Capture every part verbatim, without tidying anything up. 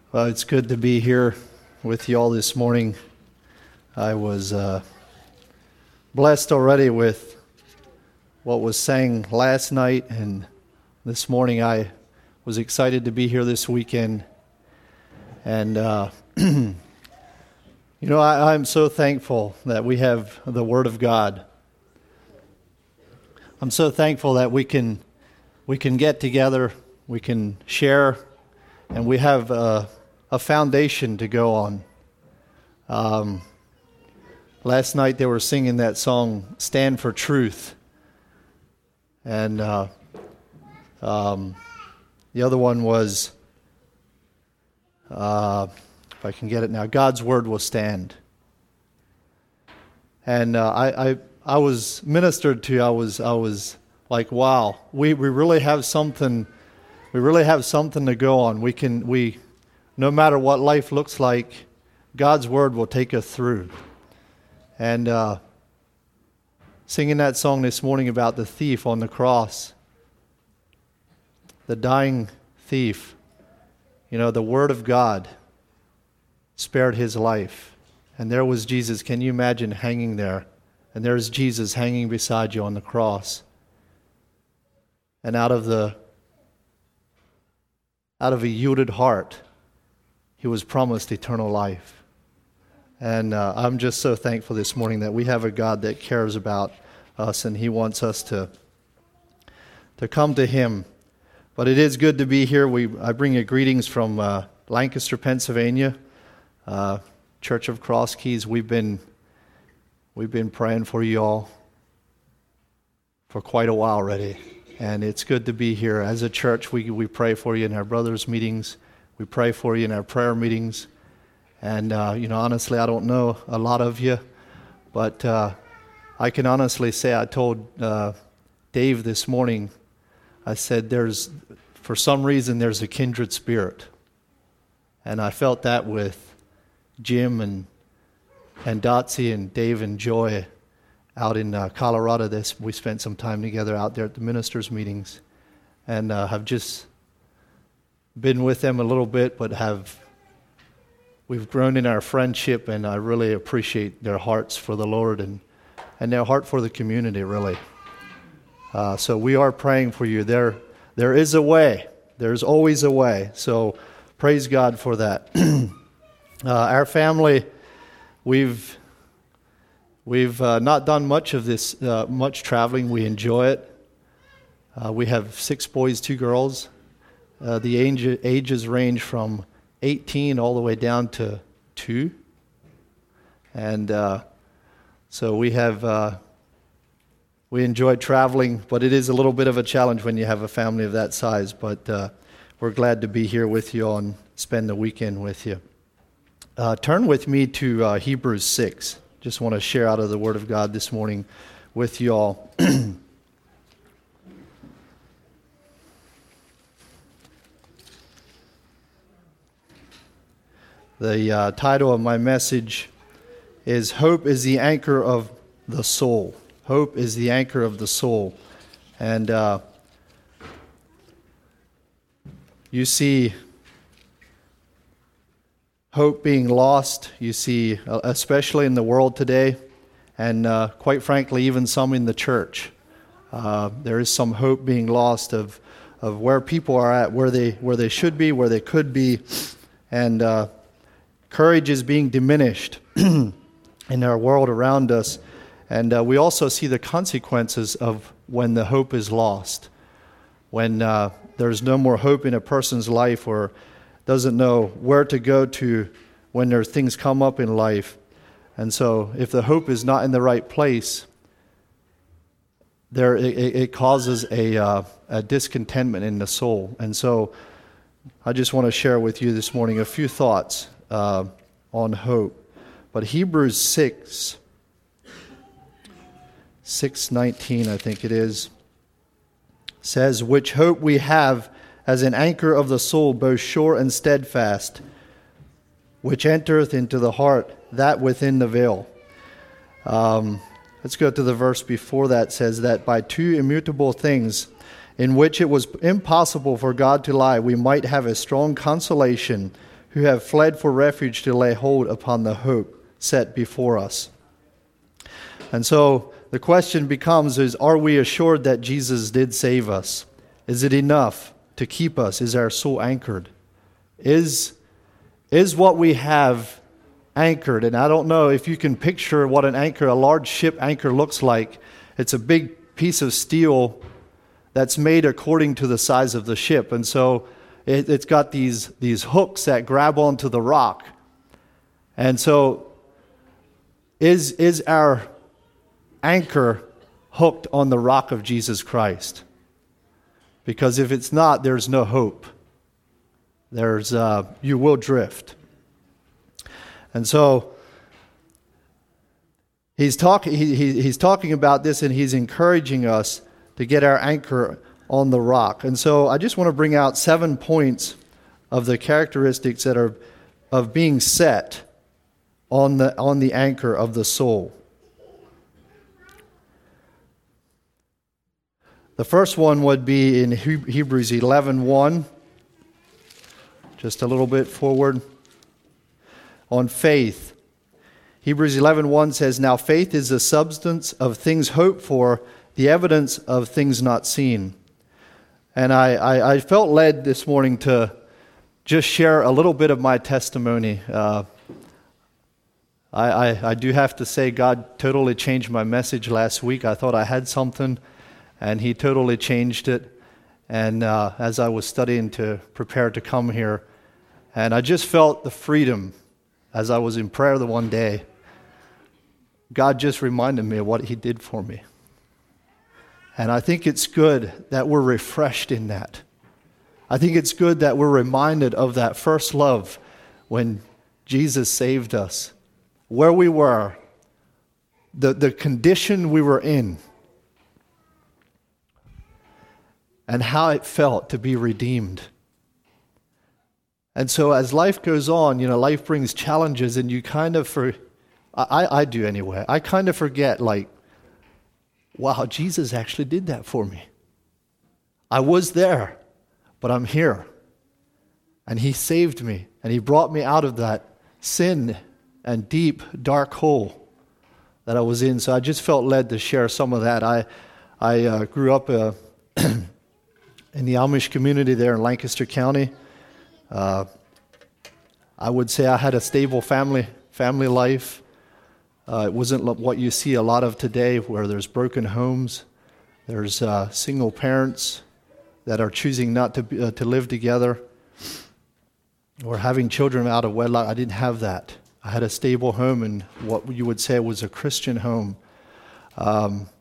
Well, it's good to be here with you all this morning. I was uh, blessed already with what was sang last night, and this morning I was excited to be here this weekend. And, uh, you know, I, I'm so thankful that we have the Word of God. I'm so thankful that we can we can get together, we can share, and we have uh, a foundation to go on. Um, last night they were singing that song, Stand for Truth. And uh, um, the other one was, uh, if I can get it now, God's Word will stand. And uh, I, I I was ministered to. I was I was like, wow, we, we really have something. We really have something to go on. We can we, no matter what life looks like, God's Word will take us through. And uh, singing that song this morning about the thief on the cross, the dying thief, you know, the Word of God spared his life, and there was Jesus. Can you imagine hanging there? And there's Jesus hanging beside you on the cross. And out of the out of a yielded heart, he was promised eternal life. And uh, I'm just so thankful this morning that we have a God that cares about us, and he wants us to to come to him. But it is good to be here. We I bring you greetings from uh, Lancaster, Pennsylvania, uh, Church of Cross Keys. We've been We've been praying for you all for quite a while already, and it's good to be here. As a church, we we pray for you in our brothers' meetings. We pray for you in our prayer meetings. And, uh, you know, honestly, I don't know a lot of you, but uh, I can honestly say I told uh, Dave this morning, I said there's, for some reason, there's a kindred spirit. And I felt that with Jim and and Dotsie and Dave and Joy out in uh, Colorado. This we spent some time together out there at the ministers' meetings, and uh, have just been with them a little bit, but have we've grown in our friendship, and I really appreciate their hearts for the Lord and and their heart for the community, really. Uh, so we are praying for you. There there is a way. There's always a way. So praise God for that. uh, our family. We've we've uh, not done much of this, uh, much traveling. We enjoy it. Uh, we have six boys, two girls. Uh, the age, ages range from eighteen all the way down to two. And uh, so we have uh, we enjoy traveling, but it is a little bit of a challenge when you have a family of that size. But uh, we're glad to be here with you and spend the weekend with you. Uh, turn with me to uh, Hebrews six. Just want to share out of the Word of God this morning with you all. The uh, title of my message is Hope is the Anchor of the Soul. Hope is the anchor of the soul. And uh, you see hope being lost, you see, uh, especially in the world today, and uh, quite frankly, even some in the church. Uh, there is some hope being lost of of where people are at, where they where they should be, where they could be, and uh, courage is being diminished in our world around us. And uh, we also see the consequences of when the hope is lost, when uh, there's no more hope in a person's life, or doesn't know where to go to when there things come up in life. And so if the hope is not in the right place, there it, it causes a, uh, a discontentment in the soul. And so I just want to share with you this morning a few thoughts uh, on hope. But Hebrews six, six nineteen, I think it is, says, which hope we have as an anchor of the soul, both sure and steadfast, which entereth into the heart, that within the veil. Um, let's go to the verse before that. Says that by two immutable things, in which it was impossible for God to lie, we might have a strong consolation who have fled for refuge to lay hold upon the hope set before us. And so the question becomes, is are we assured that Jesus did save us? Is it enough to keep us? Is our soul anchored? Is, is what we have anchored? And I don't know if you can picture what an anchor, a large ship anchor looks like. It's a big piece of steel that's made according to the size of the ship. And so it, it's got these, these hooks that grab onto the rock. And so is, is our anchor hooked on the rock of Jesus Christ? Because if it's not, there's no hope. There's uh, you will drift. And so he's talking he, he, he's talking about this, and he's encouraging us to get our anchor on the rock. And so I just want to bring out seven points of the characteristics that are of being set on the on the anchor of the soul. The first one would be in Hebrews eleven one, just a little bit forward, on faith. Hebrews eleven one says, "Now faith is the substance of things hoped for, the evidence of things not seen." And I, I, I felt led this morning to just share a little bit of my testimony. Uh, I, I, I do have to say God totally changed my message last week. I thought I had something, and He totally changed it. And uh, as I was studying to prepare to come here, and I just felt the freedom as I was in prayer the one day. God just reminded me of what He did for me. And I think it's good that we're refreshed in that. I think it's good that we're reminded of that first love when Jesus saved us, where we were, the, the condition we were in, and how it felt to be redeemed. And so as life goes on, you know, life brings challenges, and you kind of, for, I, I do anyway, I kind of forget, like, wow, Jesus actually did that for me. I was there, but I'm here. And He saved me, and He brought me out of that sin and deep, dark hole that I was in. So I just felt led to share some of that. I, I uh, grew up uh, in the Amish community there in Lancaster County. Uh, I would say I had a stable family family life. Uh, it wasn't what you see a lot of today, where there's broken homes, there's uh, single parents that are choosing not to be, uh, to live together, or having children out of wedlock. I didn't have that. I had a stable home, and what you would say was a Christian home. Um,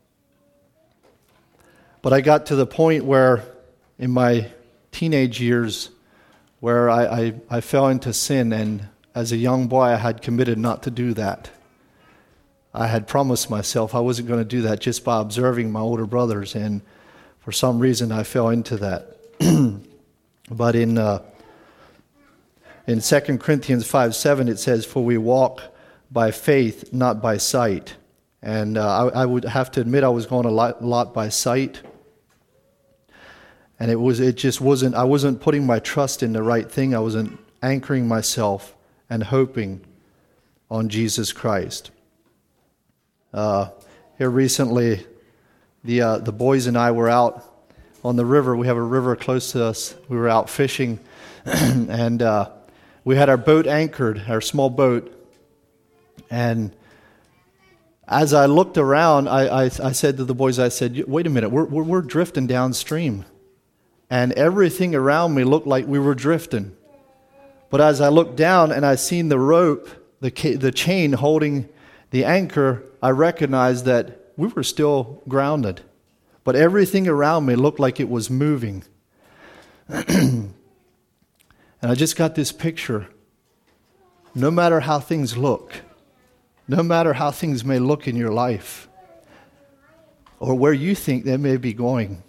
but I got to the point where, in my teenage years, where I, I, I fell into sin, and as a young boy I had committed not to do that. I had promised myself I wasn't going to do that just by observing my older brothers, and for some reason I fell into that. But in uh, in Second Corinthians five seven it says, "For we walk by faith, not by sight." And uh, I, I would have to admit I was going a lot, lot by sight. And it was it just wasn't, I wasn't putting my trust in the right thing. I wasn't anchoring myself and hoping on Jesus Christ. Uh, here recently, the uh, the boys and I were out on the river. We have a river close to us. We were out fishing, and uh, we had our boat anchored, our small boat. And as I looked around, I, I, I said to the boys, I said, "Wait a minute, we're, we're we're drifting downstream." And everything around me looked like we were drifting. But as I looked down and I seen the rope, the the chain holding the anchor, I recognized that we were still grounded. But everything around me looked like it was moving. And I just got this picture. No matter how things look, no matter how things may look in your life, or where you think they may be going,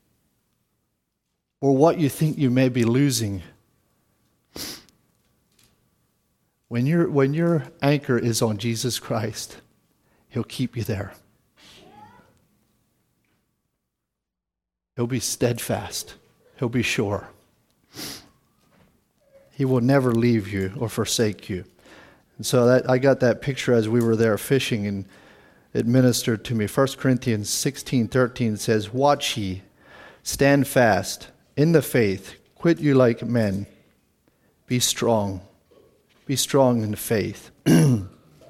or what you think you may be losing, when your when your anchor is on Jesus Christ, He'll keep you there. He'll be steadfast. He'll be sure. He will never leave you or forsake you. And so that I got that picture as we were there fishing, and it ministered to me. First Corinthians sixteen thirteen says, "Watch ye, stand fast in the faith, quit you like men, be strong, be strong in the faith." The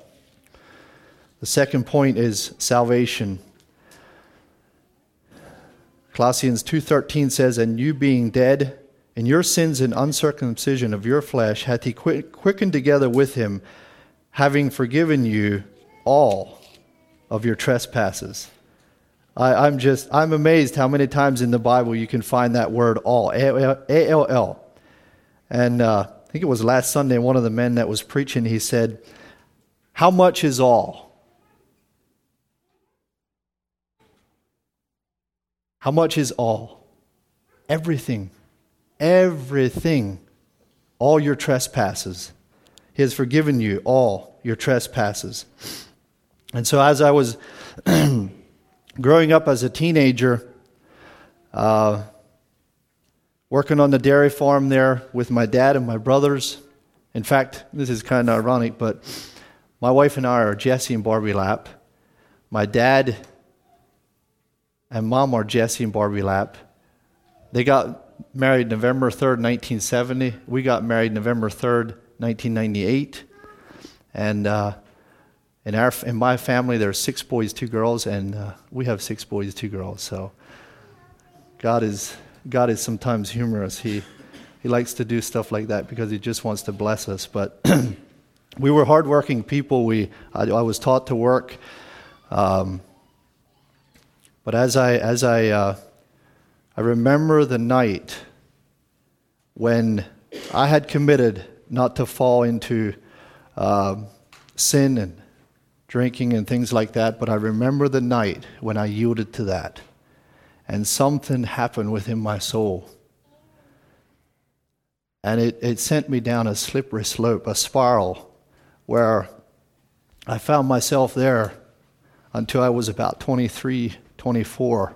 second point is salvation. Colossians two thirteen says, "And you being dead in your sins and uncircumcision of your flesh, hath he quickened together with him, having forgiven you all of your trespasses." I, I'm just, I'm amazed how many times in the Bible you can find that word all, A L L. And uh, I think it was last Sunday, one of the men that was preaching, he said, "How much is all?" How much is all? Everything. Everything. All your trespasses. He has forgiven you all your trespasses. And so as I was growing up as a teenager, uh, working on the dairy farm there with my dad and my brothers. In fact, this is kind of ironic, but my wife and I are Jesse and Barbie Lapp. My dad and mom are Jesse and Barbie Lapp. They got married November third, nineteen seventy. We got married November third, nineteen ninety-eight. And uh, in our in my family, there are six boys, two girls, and uh, we have six boys, two girls. So God is God is sometimes humorous. He he likes to do stuff like that because he just wants to bless us. But we were hardworking people. We I, I was taught to work. Um, But as I as I uh, I remember the night when I had committed not to fall into uh, sin and drinking and things like that, but I remember the night when I yielded to that, and something happened within my soul, and it, it sent me down a slippery slope, a spiral, where I found myself there until I was about twenty-three, twenty-four.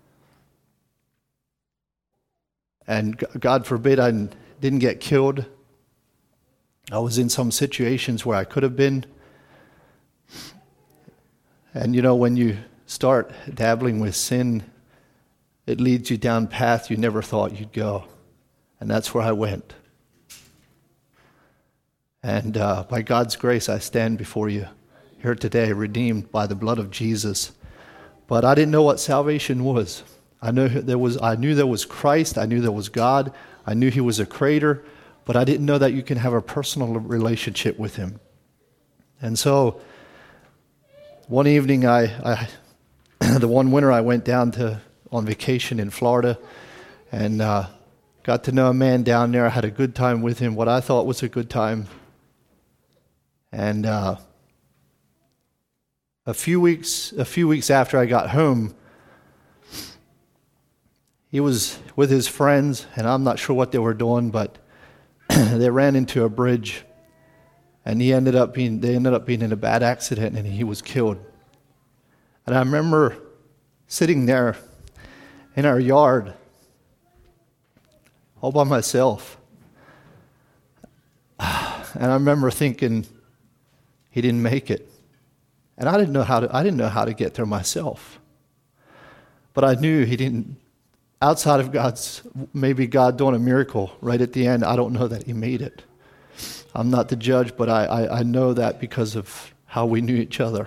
And God forbid I didn't get killed. I was in some situations where I could have been. And you know, when you start dabbling with sin, it leads you down path you never thought you'd go. And that's where I went. And uh, by God's grace, I stand before you here today, redeemed by the blood of Jesus. But I didn't know what salvation was. I knew there was. I knew there was Christ. I knew there was God. I knew He was a creator. But I didn't know that you can have a personal relationship with Him. And so, one evening, I, I the one winter I went down to on vacation in Florida, and uh, got to know a man down there. I had a good time with him. What I thought was a good time. And uh, a few weeks, a few weeks after I got home, he was with his friends, and I'm not sure what they were doing, but they ran into a bridge, and he ended up being. They ended up being in a bad accident, and he was killed. And I remember sitting there in our yard, all by myself, and I remember thinking, he didn't make it. And I didn't know how to I didn't know how to get there myself. But I knew he didn't, outside of God's, maybe God doing a miracle right at the end, I don't know that he made it. I'm not the judge, but I, I, I know that because of how we knew each other.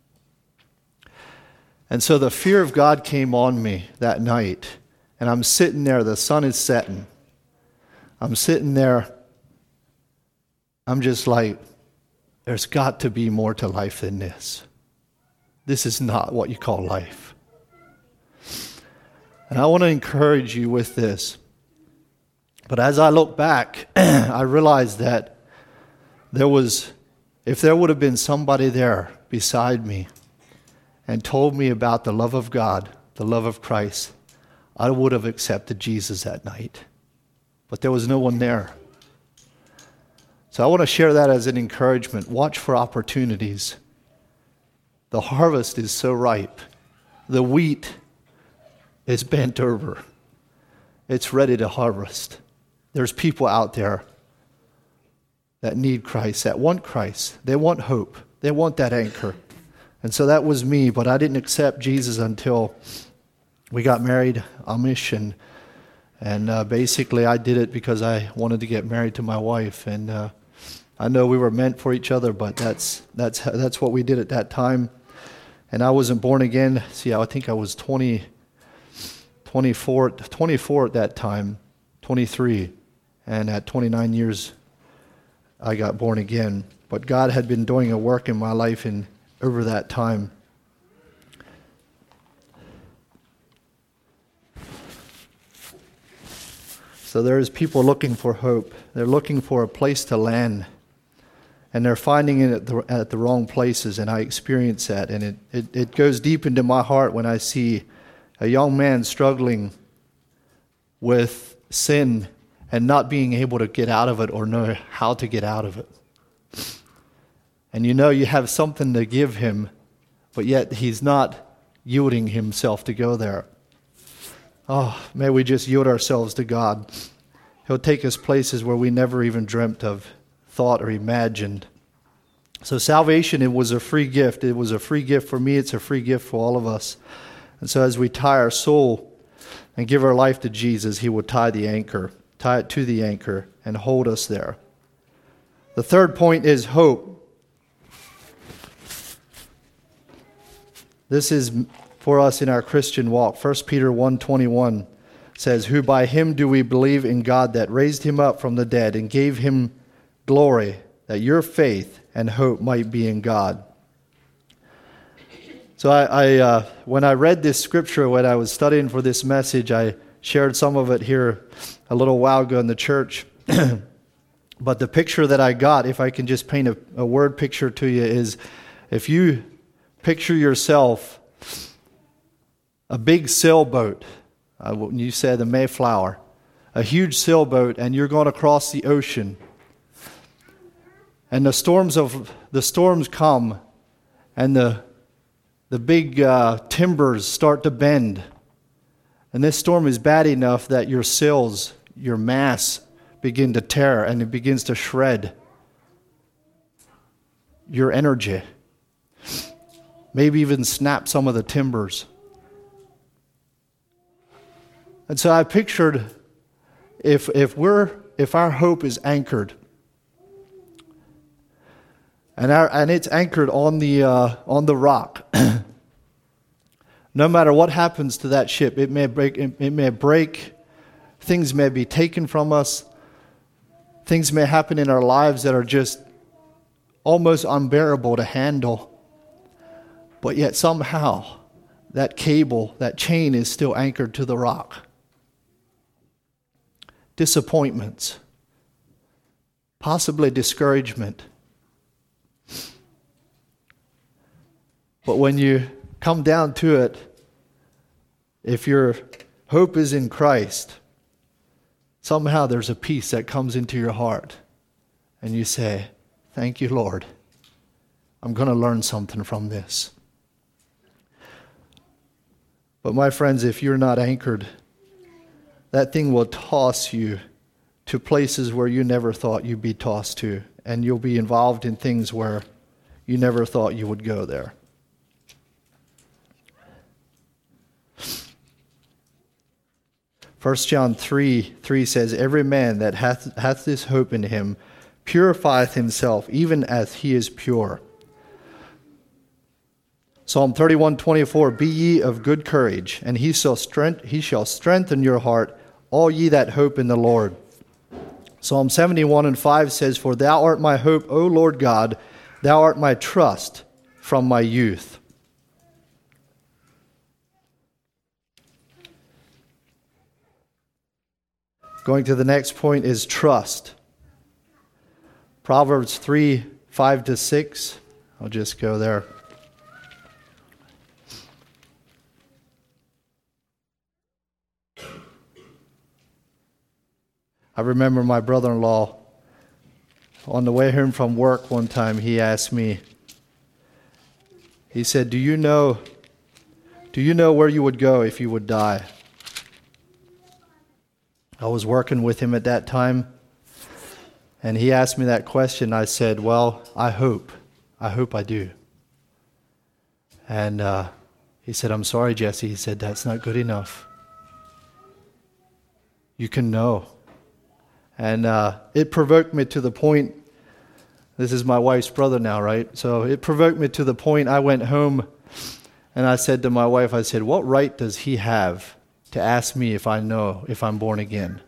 And so the fear of God came on me that night. And I'm sitting there, the sun is setting. I'm sitting there, I'm just like, there's got to be more to life than this. This is not what you call life. And I want to encourage you with this. But as I look back, I realized that there was, if there would have been somebody there beside me and told me about the love of God, the love of Christ, I would have accepted Jesus that night. But there was no one there. So I want to share that as an encouragement. Watch for opportunities. The harvest is so ripe. The wheat is bent over. It's ready to harvest. There's people out there that need Christ, that want Christ. They want hope. They want that anchor. And so that was me, but I didn't accept Jesus until we got married, Amish, and, and uh, basically I did it because I wanted to get married to my wife. And uh, I know we were meant for each other, but that's that's that's what we did at that time. And I wasn't born again. See, I think I was twenty, twenty-four, twenty-four at that time, twenty-three. And at twenty-nine years, I got born again. But God had been doing a work in my life in over that time. So there's people looking for hope. They're looking for a place to land. And they're finding it at the, at the wrong places, and I experience that. And it, it, it goes deep into my heart when I see a young man struggling with sin and not being able to get out of it or know how to get out of it. And you know you have something to give him, but yet he's not yielding himself to go there. Oh, may we just yield ourselves to God. He'll take us places where we never even dreamt of, thought, or imagined. So salvation, it was a free gift. It was a free gift for me. It's a free gift for all of us. And so as we tie our soul and give our life to Jesus, he will tie the anchor, tie it to the anchor, and hold us there. The third point is hope. This is for us in our Christian walk. First Peter one twenty-one says, "Who by him do we believe in God that raised him up from the dead and gave him glory, that your faith and hope might be in God." So I, I uh, when I read this scripture, when I was studying for this message, I shared some of it here a little while ago in the church. But the picture that I got, if I can just paint a, a word picture to you, is if you picture yourself a big sailboat, uh, when you said the Mayflower, a huge sailboat, and you're going to cross the ocean. And the storms of the storms come, and the the big uh, timbers start to bend. And this storm is bad enough that your sails, your masts, begin to tear, and it begins to shred your energy. Maybe even snap some of the timbers. And so I pictured if if we're if our hope is anchored. And our, and it's anchored on the uh, on the rock. No matter what happens to that ship, it may break. It, it may break. Things may be taken from us. Things may happen in our lives that are just almost unbearable to handle. But yet somehow that cable, that chain, is still anchored to the rock. Disappointments, possibly discouragement. But when you come down to it, if your hope is in Christ, somehow there's a peace that comes into your heart. And you say, "Thank you, Lord. I'm going to learn something from this." But my friends, if you're not anchored, that thing will toss you to places where you never thought you'd be tossed to. And you'll be involved in things where you never thought you would go there. First John three three says, "Every man that hath, hath this hope in him purifieth himself, even as he is pure." Psalm thirty-one twenty-four, "Be ye of good courage, and he shall strength, he shall strengthen your heart, all ye that hope in the Lord." Psalm seventy-one and five says, "For thou art my hope, O Lord God, thou art my trust from my youth." Going to the next point is trust. Proverbs three, five to six. I'll just go there. I remember my brother-in-law, on the way home from work one time, he asked me, he said, do you know, do you know where you would go if you would die? I was working with him at that time, And he asked me that question. I said, well, I hope. I hope I do. And uh, he said, I'm sorry, Jesse. He said, that's not good enough. You can know. And uh, it provoked me to the point, this is my wife's brother now, right? So it provoked me to the point I went home and I said to my wife, I said, what right does he have to ask me if I know if I'm born again?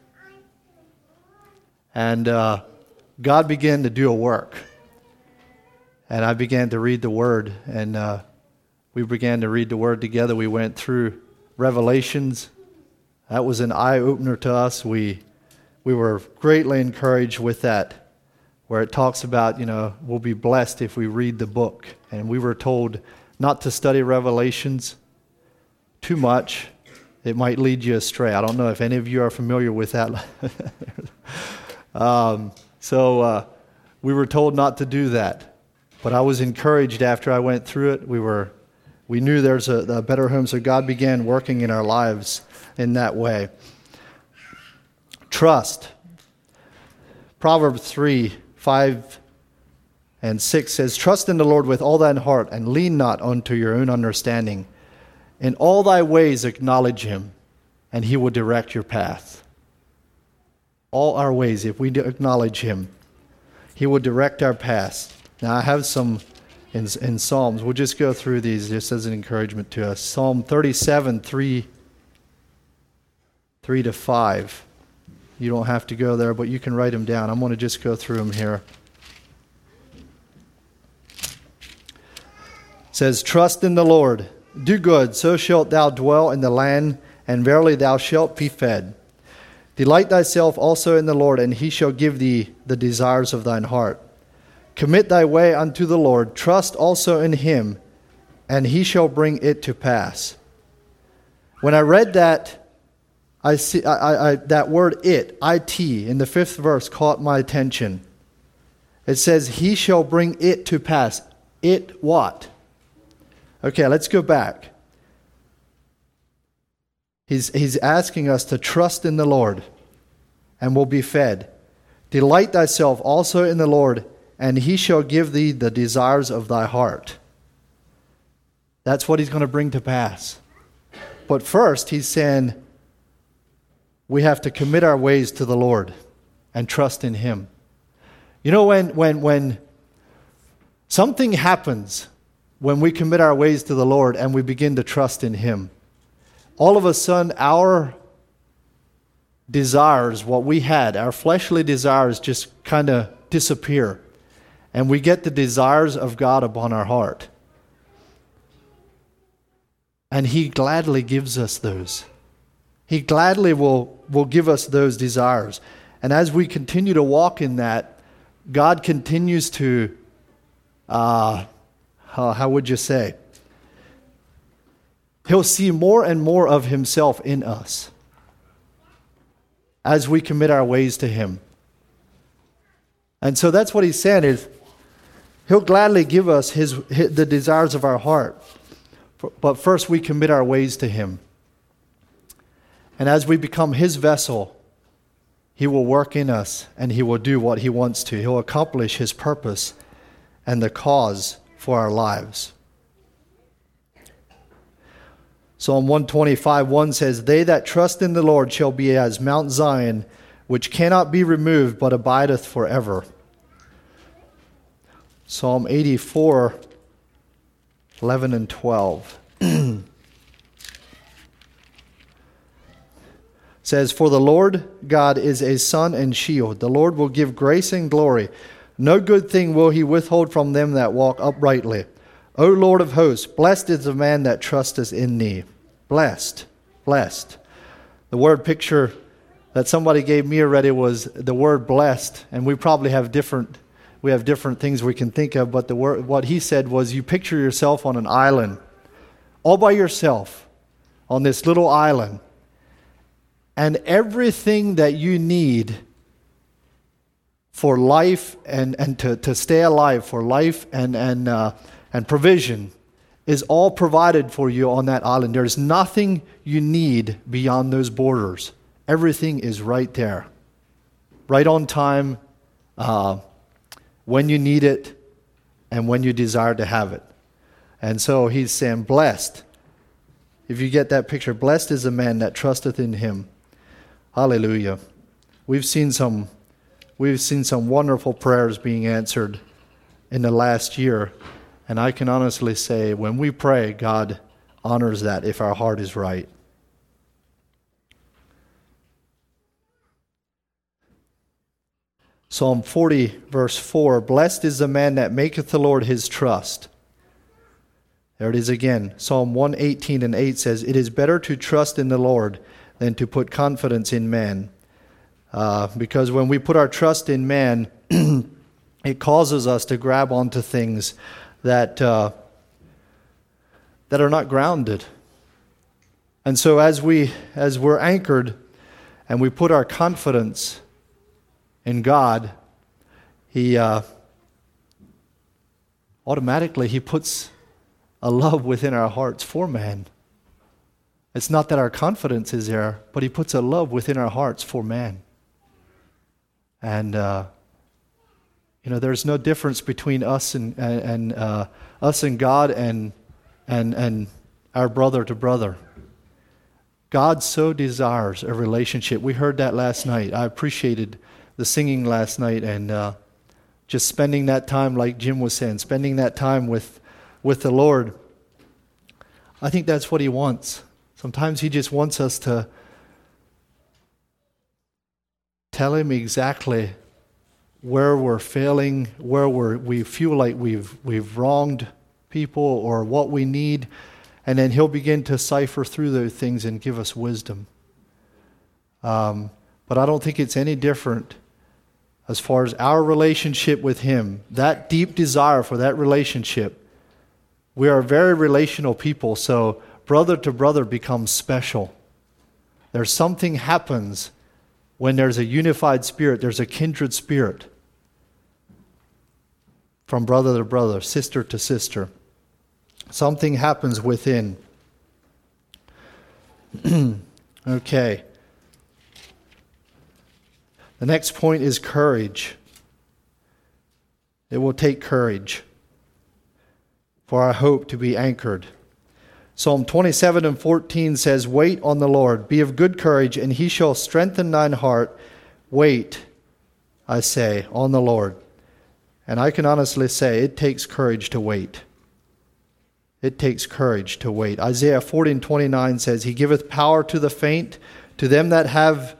And uh, God began to do a work. And I began to read the Word. And uh, we began to read the Word together. We went through Revelations. That was an eye-opener to us. We we were greatly encouraged with that, where it talks about, you know, we'll be blessed if we read the book. And we were told not to study Revelations too much. It might lead you astray. I don't know if any of you are familiar with that. um, so uh, we were told not to do that. But I was encouraged after I went through it. We were, we knew there's a, a better home, so God began working in our lives in that way. Trust. Proverbs three, five and six says, trust in the Lord with all thine heart, and lean not unto your own understanding. In all thy ways acknowledge him, and he will direct your path. All our ways, if we acknowledge him, he will direct our paths. Now I have some in, in Psalms. We'll just go through these just as an encouragement to us. Psalm thirty-seven, three, three to five. You don't have to go there, but you can write them down. I'm going to just go through them here. It says, trust in the Lord. Do good, so shalt thou dwell in the land, and verily thou shalt be fed. Delight thyself also in the Lord, and he shall give thee the desires of thine heart. Commit thy way unto the Lord. Trust also in him, and he shall bring it to pass. When I read that, I see I, I, I, that word it, it, in the fifth verse caught my attention. It says, he shall bring it to pass. It what? Okay, let's go back. He's, he's asking us to trust in the Lord, and we'll be fed. Delight thyself also in the Lord, and he shall give thee the desires of thy heart. That's what he's going to bring to pass. But first, he's saying we have to commit our ways to the Lord and trust in him. You know, when when when something happens, when we commit our ways to the Lord and we begin to trust in him, all of a sudden our desires, what we had, our fleshly desires just kind of disappear. And we get the desires of God upon our heart. And he gladly gives us those. He gladly will, will give us those desires. And as we continue to walk in that, God continues to, uh, how, how would you say? He'll see more and more of himself in us as we commit our ways to him. And so that's what he's saying is, he'll gladly give us his, his the desires of our heart. But first we commit our ways to him. And as we become his vessel, he will work in us and he will do what he wants to. He'll accomplish his purpose and the cause for our lives. Psalm one twenty-five, one says, they that trust in the Lord shall be as Mount Zion, which cannot be removed, but abideth forever. Psalm eighty-four, eleven and twelve. Says, for the Lord God is a sun and shield. The Lord will give grace and glory. No good thing will he withhold from them that walk uprightly. O Lord of hosts, blessed is the man that trusteth in thee. Blessed, blessed. The word picture that somebody gave me already was the word blessed, and we probably have different we have different things we can think of, but the word what he said was you picture yourself on an island, all by yourself, on this little island, and everything that you need for life and, and to, to stay alive, for life and and uh, and provision is all provided for you on that island. There's nothing you need beyond those borders. Everything is right there, right on time, uh, when you need it and when you desire to have it. And so he's saying, blessed. If you get that picture, blessed is the man that trusteth in him. Hallelujah. We've seen some, we've seen some wonderful prayers being answered in the last year. And I can honestly say, when we pray, God honors that if our heart is right. Psalm forty, verse four, blessed is the man that maketh the Lord his trust. There it is again. Psalm one eighteen and eight says, it is better to trust in the Lord than to put confidence in man. Uh, because when we put our trust in man, it causes us to grab onto things that uh, that are not grounded. And so as we as we're anchored and we put our confidence in God, He uh, automatically He puts a love within our hearts for man. It's not that our confidence is there, but He puts a love within our hearts for man. And uh, you know, there's no difference between us and and, and uh, us and God and and and our brother to brother. God so desires a relationship. We heard that last night. I appreciated the singing last night, and uh, just spending that time, like Jim was saying, spending that time with with the Lord. I think that's what He wants. Sometimes He just wants us to tell Him exactly where we're failing, where we're, we feel like we've we've wronged people, or what we need, and then He'll begin to cipher through those things and give us wisdom. Um, but I don't think it's any different as far as our relationship with Him, that deep desire for that relationship. We are very relational people, so brother to brother becomes special. There's something happens when there's a unified spirit, there's a kindred spirit from brother to brother, sister to sister. Something happens within. Okay. The next point is courage. It will take courage for our hope to be anchored. Psalm twenty-seven and fourteen says, wait on the Lord, be of good courage, and He shall strengthen thine heart. Wait, I say, on the Lord. And I can honestly say it takes courage to wait. It takes courage to wait. Isaiah forty and twenty-nine says, He giveth power to the faint, to them that have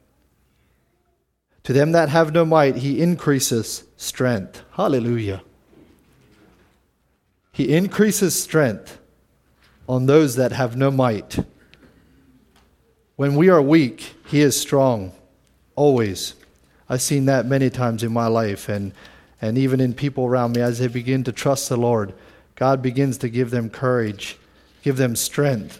To them that have no might, He increases strength. Hallelujah. He increases strength on those that have no might. When we are weak, He is strong. Always. I've seen that many times in my life, and, and even in people around me. As they begin to trust the Lord, God begins to give them courage, give them strength.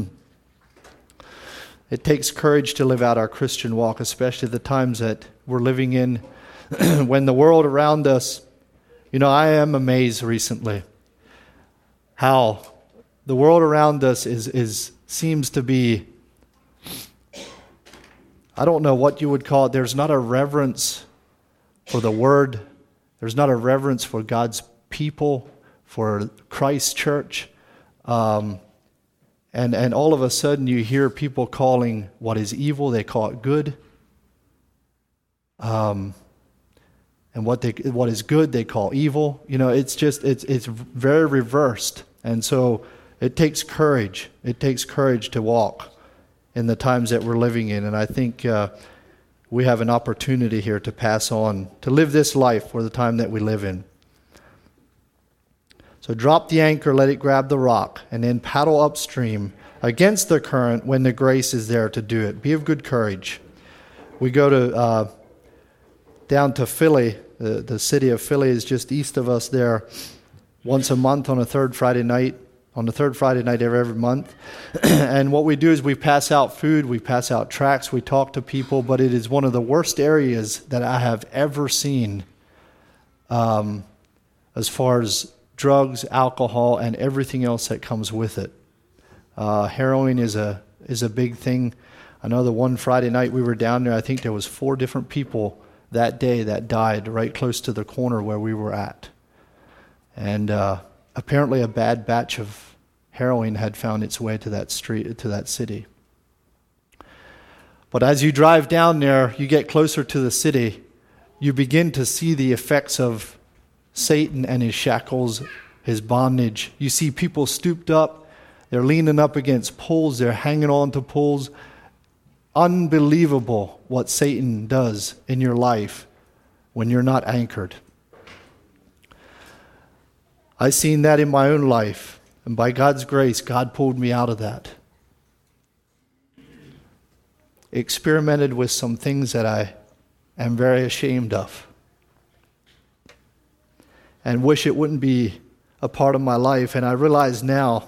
It takes courage to live out our Christian walk, especially the times that we're living in, when the world around us, you know, I am amazed recently how the world around us is is seems to be, I don't know what you would call it. There's not a reverence for the Word. There's not a reverence for God's people, for Christ's church. Um And and all of a sudden you hear people calling what is evil, they call it good. Um, and what they what is good, they call evil. You know, it's just it's it's very reversed. And so it takes courage. It takes courage to walk in the times that we're living in. And I think uh, we have an opportunity here to pass on, to live this life for the time that we live in. So drop the anchor, let it grab the rock, and then paddle upstream against the current when the grace is there to do it. Be of good courage. We go to uh, down to Philly. The, the city of Philly is just east of us there, once a month on a third Friday night, on the third Friday night of every month. And what we do is we pass out food, we pass out tracts, we talk to people, but it is one of the worst areas that I have ever seen um, as far as drugs, alcohol, and everything else that comes with it. Uh, heroin is a is a big thing. I know the one Friday night we were down there, I think there was four different people that day that died right close to the corner where we were at. And uh, apparently a bad batch of heroin had found its way to that street, to that city. But as you drive down there, you get closer to the city, you begin to see the effects of Satan and his shackles, his bondage. You see people stooped up, they're leaning up against poles, they're hanging on to poles. Unbelievable what Satan does in your life when you're not anchored. I've seen that in my own life, and by God's grace, God pulled me out of that. Experimented with some things that I am very ashamed of, and wish it wouldn't be a part of my life. And I realize now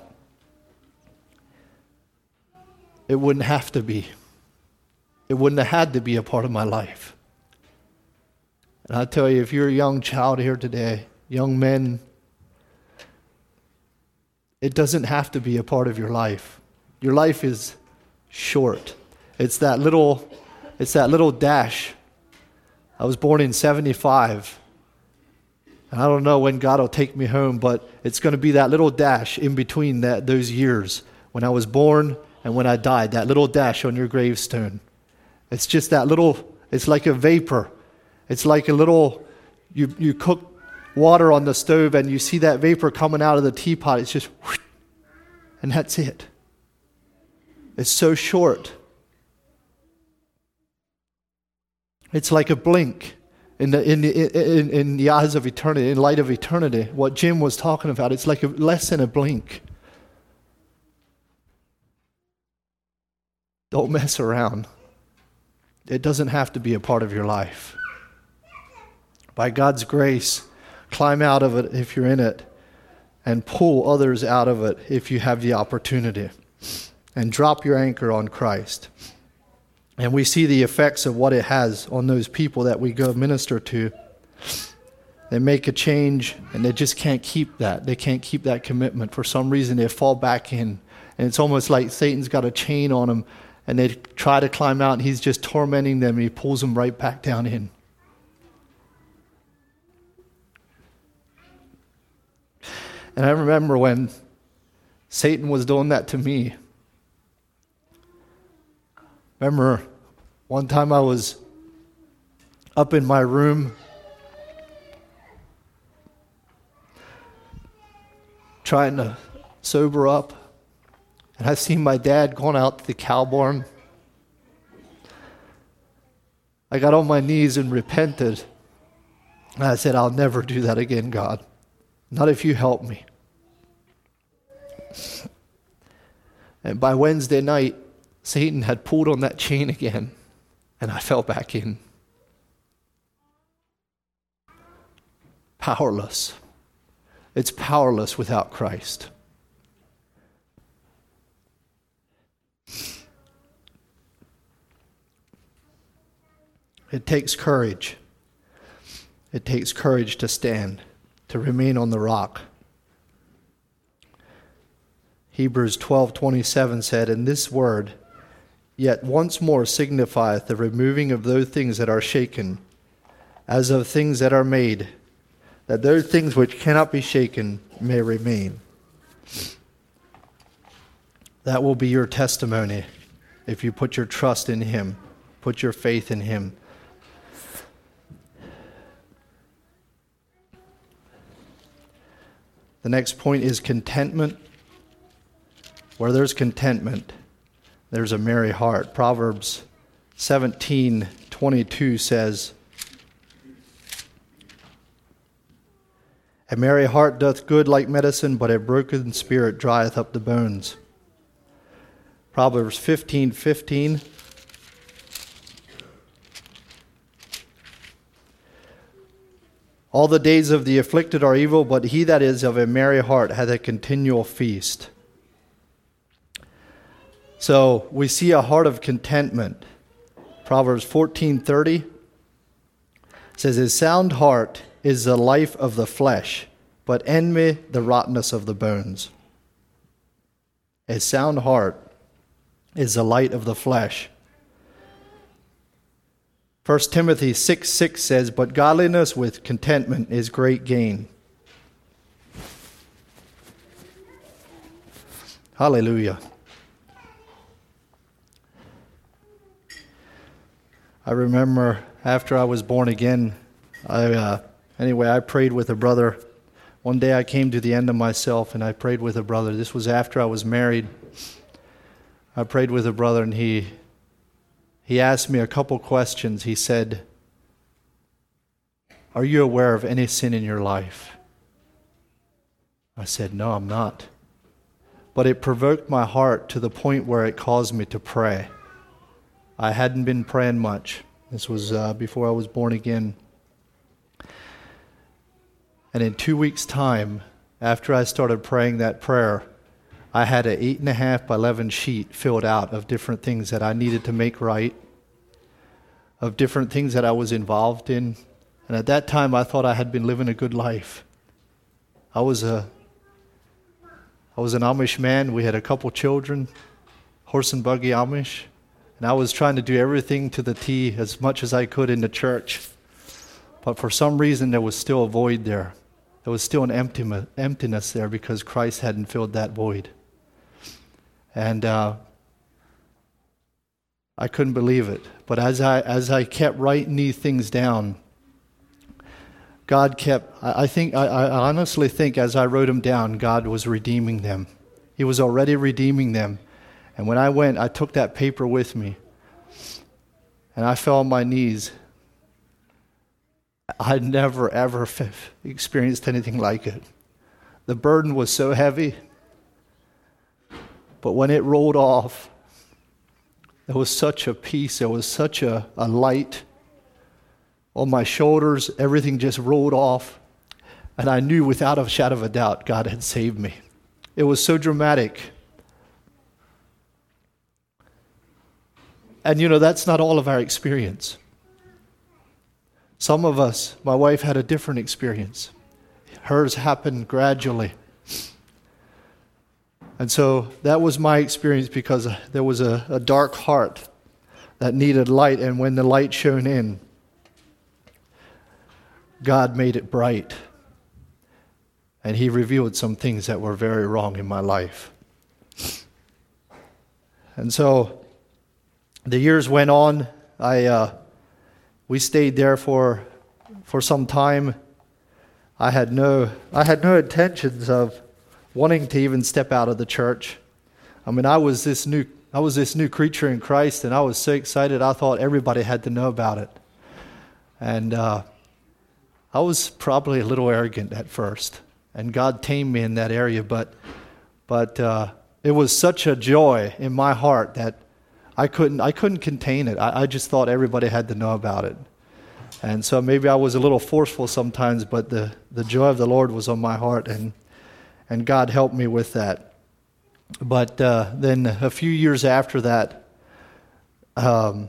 it wouldn't have to be. It wouldn't have had to be a part of my life. And I tell you, if you're a young child here today, young men, it doesn't have to be a part of your life. Your life is short. It's that little, it's that little dash. I was born in seventy-five. And I don't know when God will take me home, but it's going to be that little dash in between that those years when I was born and when I died, that little dash on your gravestone. It's just that little, it's like a vapor. It's like a little, you, you cook water on the stove and you see that vapor coming out of the teapot. It's just, whoosh, and that's it. It's so short. It's like a blink in the in the in, in the eyes of eternity, in light of eternity. What Jim was talking about, it's like a, less than a blink. Don't mess around. It doesn't have to be a part of your life. By God's grace, climb out of it if you're in it, and pull others out of it if you have the opportunity. And drop your anchor on Christ. And we see the effects of what it has on those people that we go minister to. They make a change, and they just can't keep that. They can't keep that commitment. For some reason, they fall back in. And it's almost like Satan's got a chain on them, and they try to climb out, and he's just tormenting them, and he pulls them right back down in. And I remember when Satan was doing that to me. Remember, one time I was up in my room trying to sober up, and I seen my dad going out to the cow barn. I got on my knees and repented, and I said, I'll never do that again, God. Not if you help me. And by Wednesday night, Satan had pulled on that chain again, and I fell back in. Powerless. It's powerless without Christ. It takes courage. It takes courage to stand, to remain on the rock. Hebrews twelve twenty-seven said, "And this word, yet once more signifieth the removing of those things that are shaken, as of things that are made, that those things which cannot be shaken may remain." That will be your testimony if you put your trust in Him, put your faith in Him. The next point is contentment. Where there's contentment, there's a merry heart. Proverbs seventeen twenty-two says, "A merry heart doth good like medicine, but a broken spirit drieth up the bones." Proverbs fifteen fifteen. "All the days of the afflicted are evil, but he that is of a merry heart hath a continual feast." So we see a heart of contentment. Proverbs fourteen thirty says, "A sound heart is the life of the flesh, but envy the rottenness of the bones." A sound heart is the light of the flesh. First Timothy six six says, "But godliness with contentment is great gain." Hallelujah. I remember after I was born again, I uh, anyway, I prayed with a brother. One day I came to the end of myself and I prayed with a brother. This was after I was married. I prayed with a brother and he he asked me a couple questions. He said, "Are you aware of any sin in your life?" I said, "No, I'm not." But it provoked my heart to the point where it caused me to pray. I hadn't been praying much. This was uh, before I was born again. And in two weeks' time, after I started praying that prayer, I had an eight and a half by eleven sheet filled out of different things that I needed to make right, of different things that I was involved in. And at that time, I thought I had been living a good life. I was a, I was an Amish man. We had a couple children, horse and buggy Amish. And I was trying to do everything to the T as much as I could in the church. But for some reason, there was still a void there. There was still an empty, emptiness there because Christ hadn't filled that void. And uh, I couldn't believe it. But as I as I kept writing these things down, God kept, I, I think, I, I honestly think as I wrote them down, God was redeeming them. He was already redeeming them. And when I went, I took that paper with me. And I fell on my knees. I'd never, ever f- experienced anything like it. The burden was so heavy. But when it rolled off, there was such a peace. There was such a, a light on my shoulders. Everything just rolled off. And I knew without a shadow of a doubt God had saved me. It was so dramatic. And you know, that's not all of our experience. Some of us, my wife had a different experience. Hers happened gradually. And so that was my experience because there was a, a dark heart that needed light. And when the light shone in, God made it bright. And He revealed some things that were very wrong in my life. And so the years went on. I uh, we stayed there for for some time. I had no I had no intentions of wanting to even step out of the church. I mean, I was this new I was this new creature in Christ, and I was so excited. I thought everybody had to know about it. And uh, I was probably a little arrogant at first, and God tamed me in that area. But but uh, it was such a joy in my heart that I couldn't I couldn't contain it. I, I just thought everybody had to know about it. And so maybe I was a little forceful sometimes, but the, the joy of the Lord was on my heart, and and God helped me with that. But uh, then a few years after that, um,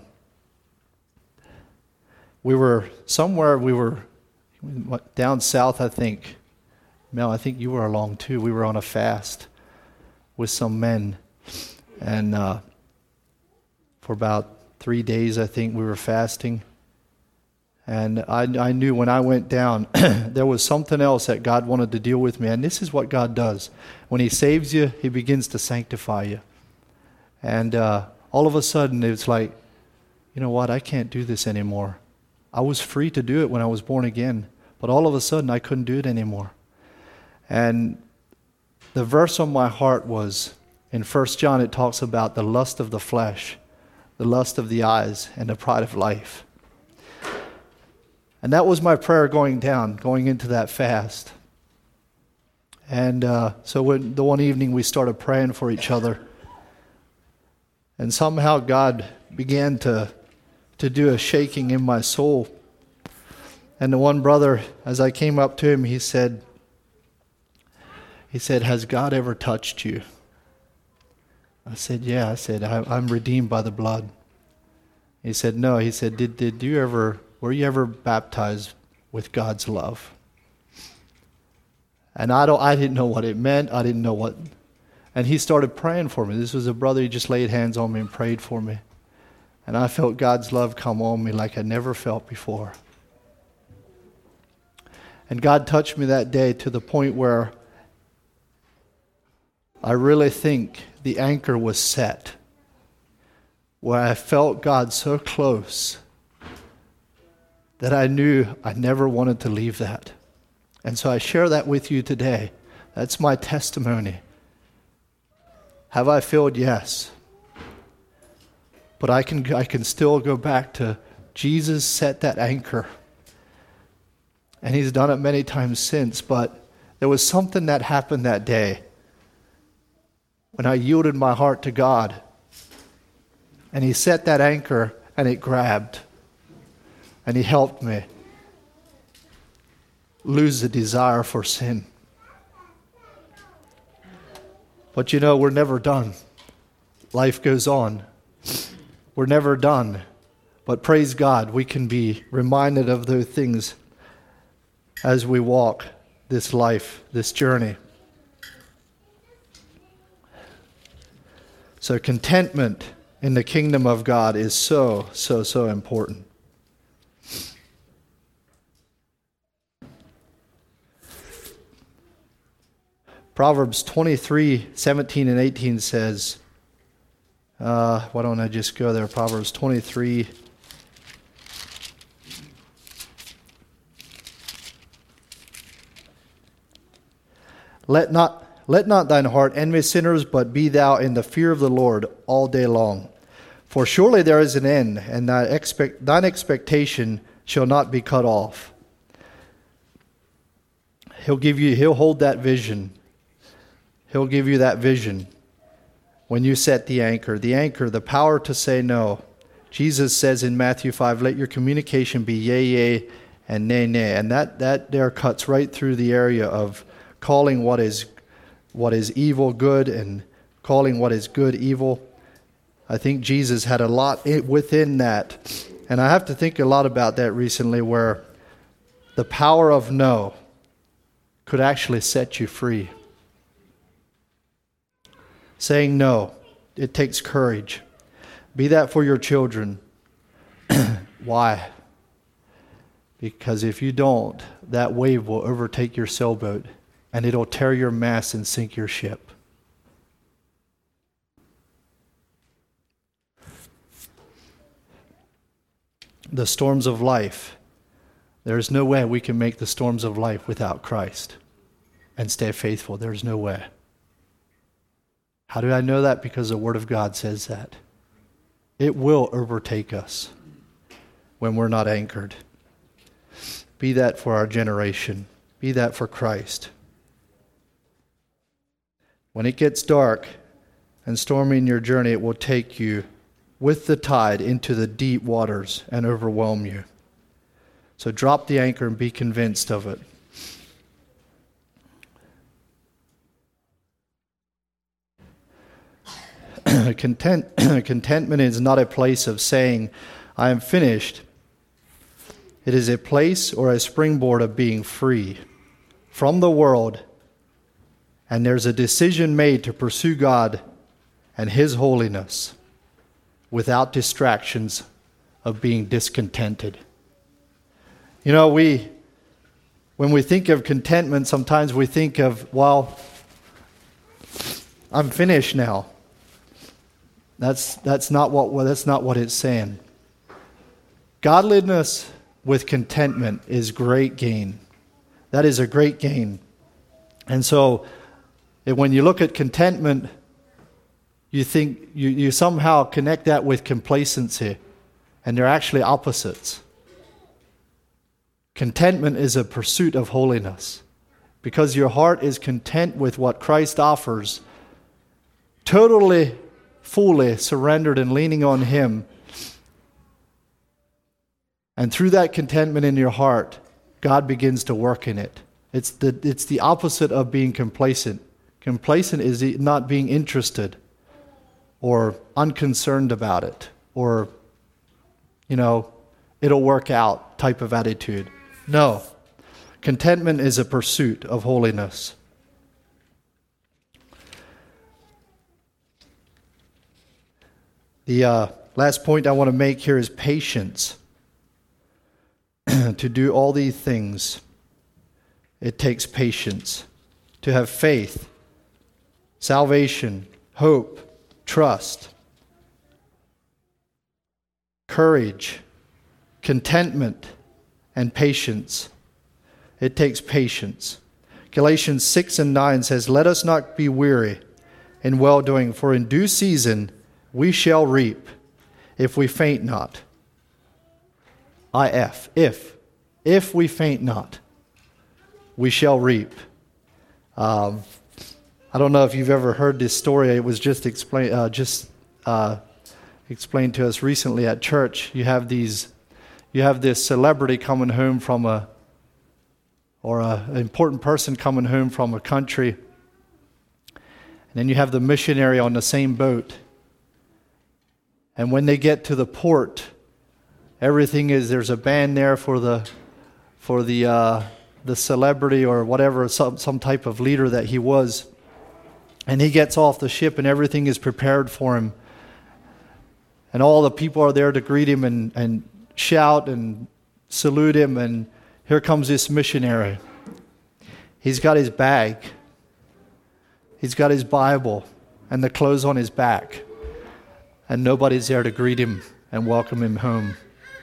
we were somewhere, we were down south, I think. Mel, I think you were along too. We were on a fast with some men. And uh, for about three days, I think, we were fasting. And I, I knew when I went down, there was something else that God wanted to deal with me. And this is what God does. When He saves you, He begins to sanctify you. And uh, all of a sudden, it's like, you know what, I can't do this anymore. I was free to do it when I was born again. But all of a sudden, I couldn't do it anymore. And the verse on my heart was, in First John, it talks about the lust of the flesh, the lust of the eyes, and the pride of life. And that was my prayer going down, going into that fast. And uh, so when the one evening we started praying for each other, and somehow God began to to do a shaking in my soul. And the one brother, as I came up to him, he said, he said, "Has God ever touched you?" I said, "Yeah." I said, I, I'm redeemed by the blood. He said, "No." He said, did, did you ever, were you ever baptized with God's love?" And I don't, I didn't know what it meant. I didn't know what, and he started praying for me. This was a brother, he just laid hands on me and prayed for me. And I felt God's love come on me like I never felt before. And God touched me that day to the point where I really think the anchor was set, where I felt God so close that I knew I never wanted to leave that. And so I share that with you today. That's my testimony. Have I failed? Yes. But I can I can still go back to Jesus set that anchor. And he's done it many times since, but there was something that happened that day when I yielded my heart to God. And he set that anchor and it grabbed. And he helped me lose the desire for sin. But you know, we're never done. Life goes on. We're never done. But praise God, we can be reminded of those things as we walk this life, this journey. So contentment in the kingdom of God is so, so, so important. Proverbs twenty-three, seventeen and eighteen says, uh, why don't I just go there? Proverbs twenty-three. Let not, let not thine heart envy sinners, but be thou in the fear of the Lord all day long. For surely there is an end, and thy expect, thine expectation shall not be cut off. He'll give you, he'll hold that vision. He'll give you that vision when you set the anchor. The anchor, the power to say no. Jesus says in Matthew five, let your communication be yea, yea, and nay, nay. And that, that there cuts right through the area of calling what is what is evil good and calling what is good evil. I think Jesus had a lot within that. And I have to think a lot about that recently, where the power of no could actually set you free. Saying no, it takes courage. Be that for your children. Why? Because if you don't, that wave will overtake your sailboat and it'll tear your mast and sink your ship. The storms of life. There's no way we can make the storms of life without Christ and stay faithful. There's no way. How do I know that? Because the Word of God says that. It will overtake us when we're not anchored. Be that for our generation. Be that for Christ. When it gets dark and stormy in your journey, it will take you with the tide into the deep waters and overwhelm you. So drop the anchor and be convinced of it. Content, contentment is not a place of saying, I am finished. It is a place or a springboard of being free from the world. And there's a decision made to pursue God and His holiness without distractions of being discontented. You know, we, when we think of contentment, sometimes we think of, well, I'm finished now. That's that's not what well, that's not what it's saying. Godliness with contentment is great gain. That is a great gain. And so when you look at contentment, you think you, you somehow connect that with complacency, and they're actually opposites. Contentment is a pursuit of holiness. Because your heart is content with what Christ offers, totally fully surrendered and leaning on Him. And through that contentment in your heart, God begins to work in it. It's the, it's the opposite of being complacent. Complacent is not being interested or unconcerned about it or, you know, it'll work out type of attitude. No. Contentment is a pursuit of holiness. The uh, Last point I want to make here is patience. To do all these things, it takes patience. To have faith, salvation, hope, trust, courage, contentment, and patience. It takes patience. Galatians six and nine says, "Let us not be weary in well-doing, for in due season we shall reap if we faint not." If, if, if we faint not, we shall reap. Um, I don't know if you've ever heard this story. It was just explained, uh, just uh, explained to us recently at church. You have these, you have this celebrity coming home from a, or a, an important person coming home from a country, and then you have the missionary on the same boat. And when they get to the port, everything is, there's a band there for the for the uh, the celebrity or whatever, some some type of leader that he was. And he gets off the ship and everything is prepared for him. And all the people are there to greet him and, and shout and salute him. And here comes this missionary. He's got his bag. He's got his Bible and the clothes on his back. And nobody's there to greet him and welcome him home.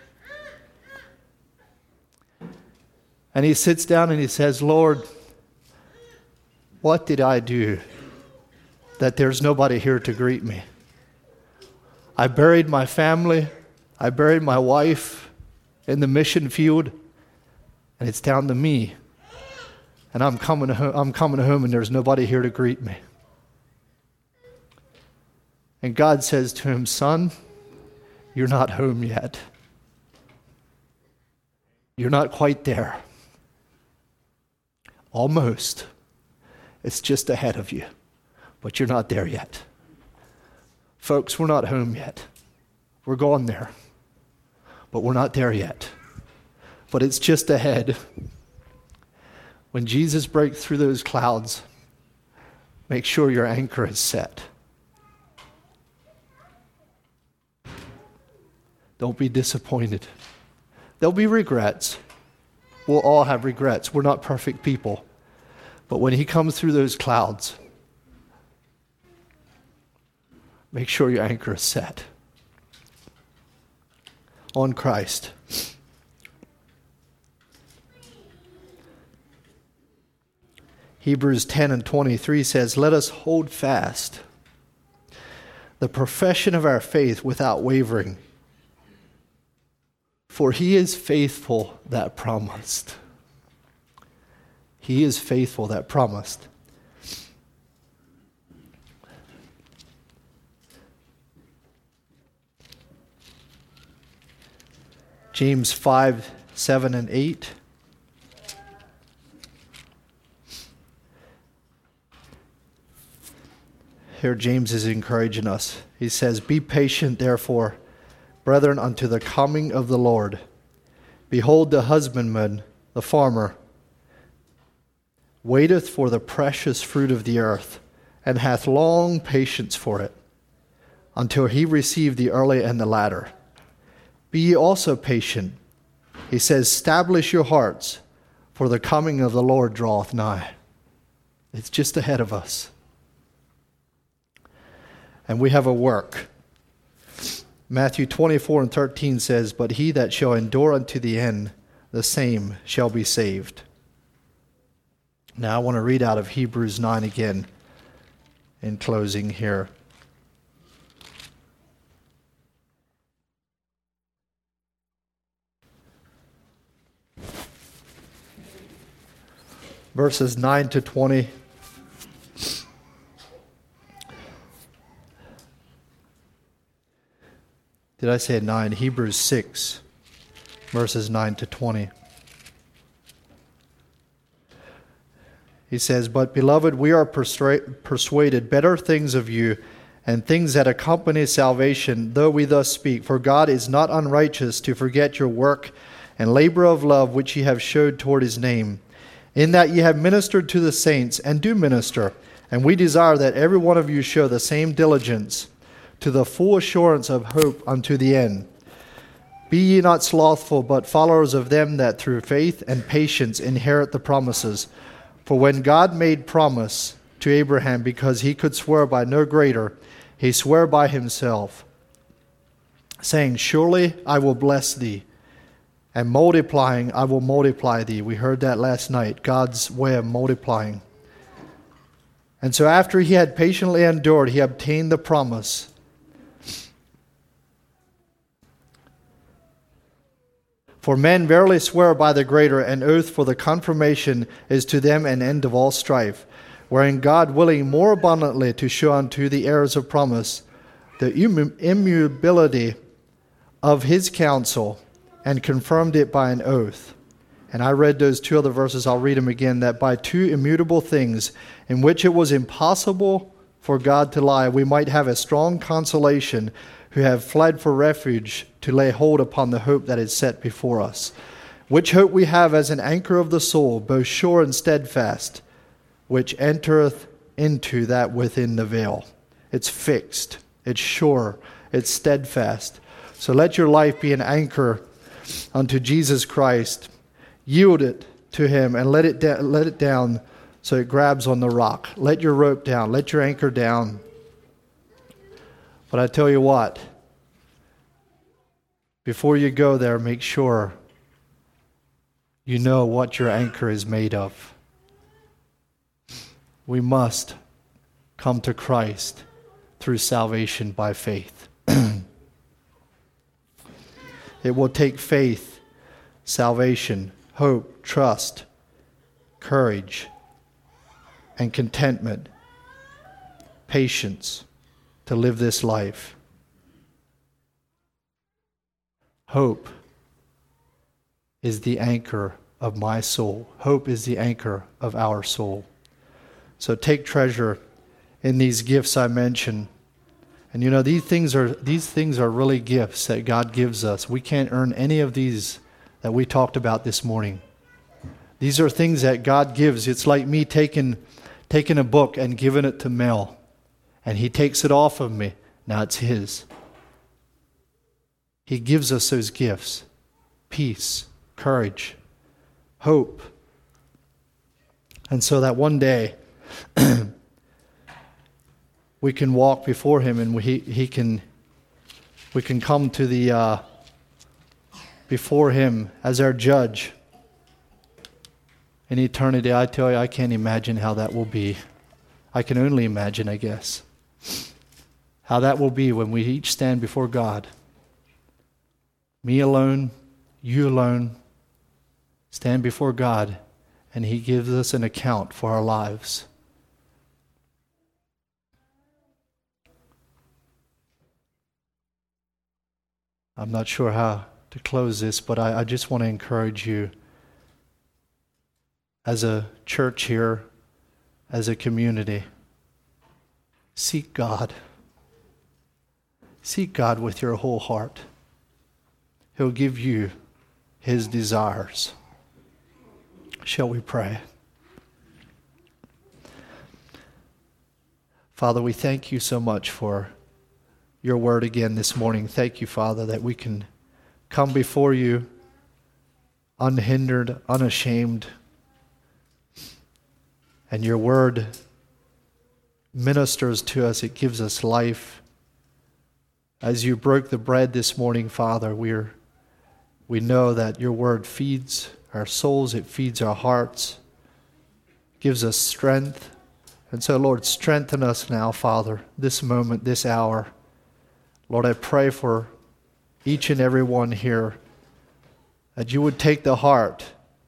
And he sits down and he says, "Lord, what did I do that there's nobody here to greet me? I buried my family. I buried my wife in the mission field. And it's down to me. And I'm coming home, I'm coming home and there's nobody here to greet me." And God says to him, "Son, you're not home yet. You're not quite there. Almost. It's just ahead of you, but you're not there yet." Folks, we're not home yet. We're going there, but we're not there yet. But it's just ahead. When Jesus breaks through those clouds, make sure your anchor is set. Don't be disappointed. There'll be regrets. We'll all have regrets. We're not perfect people. But when he comes through those clouds, make sure your anchor is set on Christ. Hebrews ten and twenty-three says, "Let us hold fast the profession of our faith without wavering. For he is faithful that promised." He is faithful that promised. James five, seven, and eight. Here James is encouraging us. He says, "Be patient, therefore, brethren, unto the coming of the Lord. Behold, the husbandman, the farmer, waiteth for the precious fruit of the earth, and hath long patience for it, until he receive the early and the latter. Be ye also patient." He says, "Establish your hearts, for the coming of the Lord draweth nigh." It's just ahead of us. And we have a work. Matthew twenty-four and thirteen says, "But he that shall endure unto the end, the same shall be saved." Now I want to read out of Hebrews nine again in closing here. Verses nine to twenty. Did I say nine? Hebrews six, verses nine to twenty. He says, "But beloved, we are persua- persuaded better things of you, and things that accompany salvation, though we thus speak. For God is not unrighteous to forget your work and labor of love which ye have showed toward his name, in that ye have ministered to the saints, and do minister. And we desire that every one of you show the same diligence to the full assurance of hope unto the end. Be ye not slothful, but followers of them that through faith and patience inherit the promises. For when God made promise to Abraham, because he could swear by no greater, he sware by himself, saying, Surely I will bless thee, and multiplying I will multiply thee. We heard that last night, God's way of multiplying. And so after he had patiently endured, he obtained the promise. For men verily swear by the greater, an oath for the confirmation is to them an end of all strife, wherein God willing more abundantly to show unto the heirs of promise the immutability of his counsel, and confirmed it by an oath. And I read those two other verses, I'll read them again, that by two immutable things, in which it was impossible for God to lie, we might have a strong consolation, who have fled for refuge, to lay hold upon the hope that is set before us. Which hope we have as an anchor of the soul, both sure and steadfast, which entereth into that within the veil. It's fixed, it's sure, it's steadfast. So let your life be an anchor unto Jesus Christ. Yield it to him and let it da- let it down so it grabs on the rock. Let your rope down, let your anchor down. But I tell you what, before you go there, make sure you know what your anchor is made of. We must come to Christ through salvation by faith. It will take faith, salvation, hope, trust, courage, and contentment, patience, to live this life. Hope is the anchor of my soul. Hope is the anchor of our soul. So take treasure in these gifts I mentioned. And you know, these things are these things are really gifts that God gives us. We can't earn any of these that we talked about this morning. These are things that God gives. It's like me taking taking a book and giving it to Mel. And he takes it off of me. Now it's his. He gives us those gifts. Peace, courage, hope. And so that one day we can walk before him, and we, he can we can come to the uh, before him as our judge in eternity. I tell you, I can't imagine how that will be. I can only imagine, I guess, how that will be when we each stand before God. Me alone, you alone, stand before God, and he gives us an account for our lives. I'm not sure how to close this, but I, I just want to encourage you as a church here, as a community, seek God. Seek God with your whole heart. He'll give you his desires. Shall we pray? Father, we thank you so much for your word again this morning. Thank you, Father, that we can come before you unhindered, unashamed, and your word ministers to us. It gives us life. As you broke the bread this morning, Father, we're, we know that your word feeds our souls, it feeds our hearts, gives us strength. And so, Lord, strengthen us now, Father, this moment, this hour. Lord, I pray for each and every one here that you would take the heart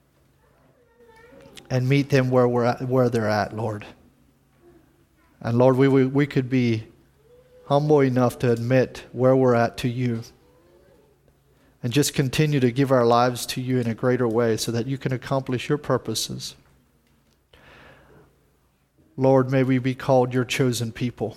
and meet them where we're at, where they're at, Lord. And Lord, we, we we could be humble enough to admit where we're at to you, and just continue to give our lives to you in a greater way so that you can accomplish your purposes. Lord, may we be called your chosen people.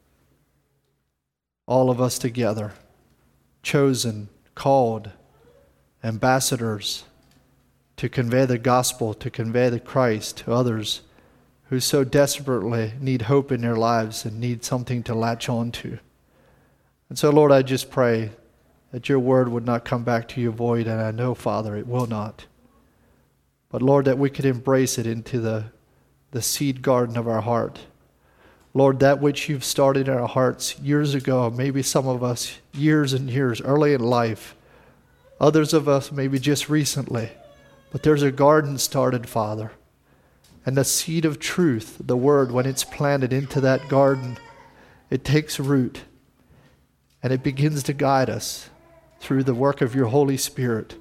All of us together, chosen, called, ambassadors to convey the gospel, to convey the Christ to others who so desperately need hope in their lives and need something to latch on to. And so, Lord, I just pray that your word would not come back to you void, and I know, Father, it will not. But, Lord, that we could embrace it into the, the seed garden of our heart. Lord, that which you've started in our hearts years ago, maybe some of us years and years, early in life, others of us maybe just recently, but there's a garden started, Father. And the seed of truth, the word, when it's planted into that garden, it takes root and it begins to guide us through the work of your Holy Spirit.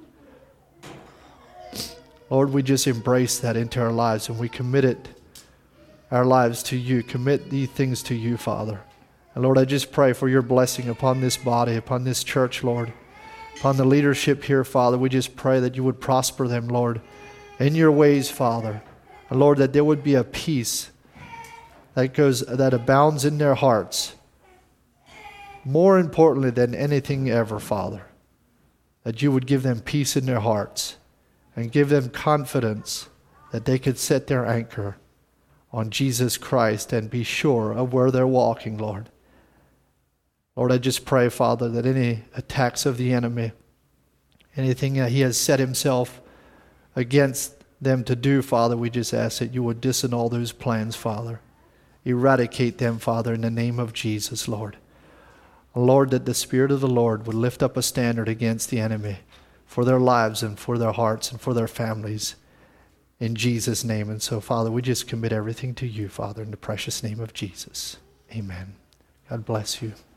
Lord, we just embrace that into our lives and we commit it, our lives to you, commit these things to you, Father. And Lord, I just pray for your blessing upon this body, upon this church, Lord, upon the leadership here, Father. We just pray that you would prosper them, Lord, in your ways, Father. And Lord, that there would be a peace that goes, that abounds in their hearts, more importantly than anything ever, Father. That you would give them peace in their hearts and give them confidence that they could set their anchor on Jesus Christ and be sure of where they're walking, Lord. Lord, I just pray, Father, that any attacks of the enemy, anything that he has set himself against them to do, Father, we just ask that you would disannul those plans, Father. Eradicate them, Father, in the name of Jesus, Lord. Lord, that the Spirit of the Lord would lift up a standard against the enemy for their lives and for their hearts and for their families. In Jesus' name. And so, Father, we just commit everything to you, Father, in the precious name of Jesus. Amen. God bless you.